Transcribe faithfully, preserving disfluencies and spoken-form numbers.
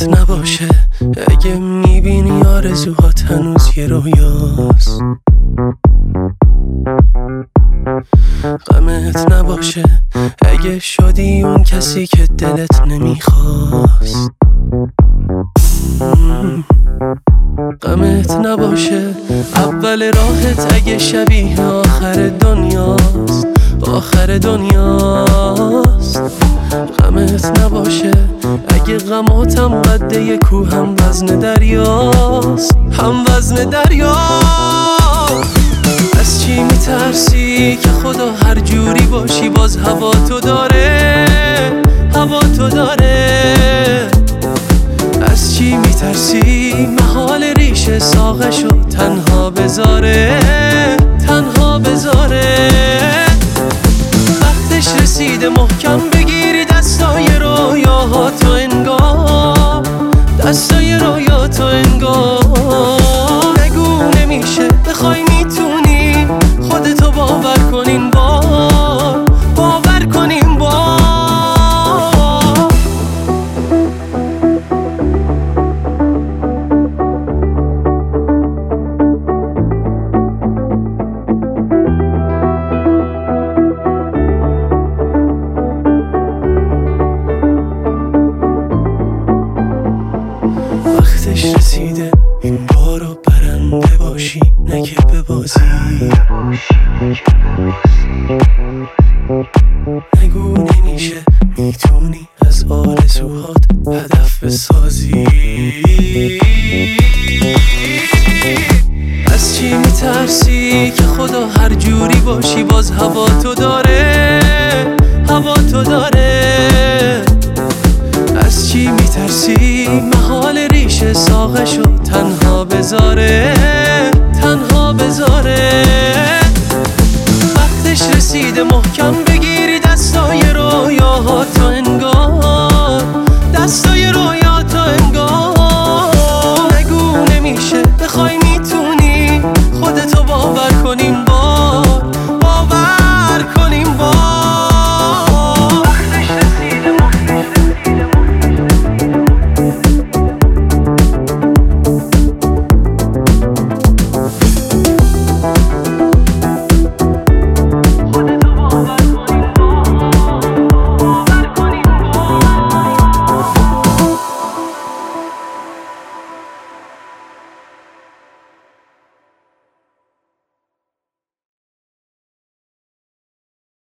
غمت نباشه اگه میبینی آرزوهات هنوز یه رویاست. غمت نباشه اگه شدی اون کسی که دلت نمیخواست. غمت نباشه اول راحت اگه شبیه آخر دنیاست، آخر دنیاست. غمت نباشه اگه غماتم قد یه کوه هم وزن دریاست، هم وزن دریاست. از چی میترسی که خدا هر جوری باشی باز هوا تو داره، هوا تو داره. از چی میترسی محال ریشه ساقشو تنها بذاره، تنها بذاره. وقتش رسیده محکم بگیری دستای رویاهاتو انگار، دستای رویاتو انگار. نگو نمیشه بخوای میتونی خودتو باور کنین بار، باور کنین بار. وقتش رسیده این بارو برنده باشی نگه ببازی. نگو نمیشه میتونی از آرزوهات هدف بسازی. از چی میترسی که خدا هر جوری باشی باز هوا تو داره،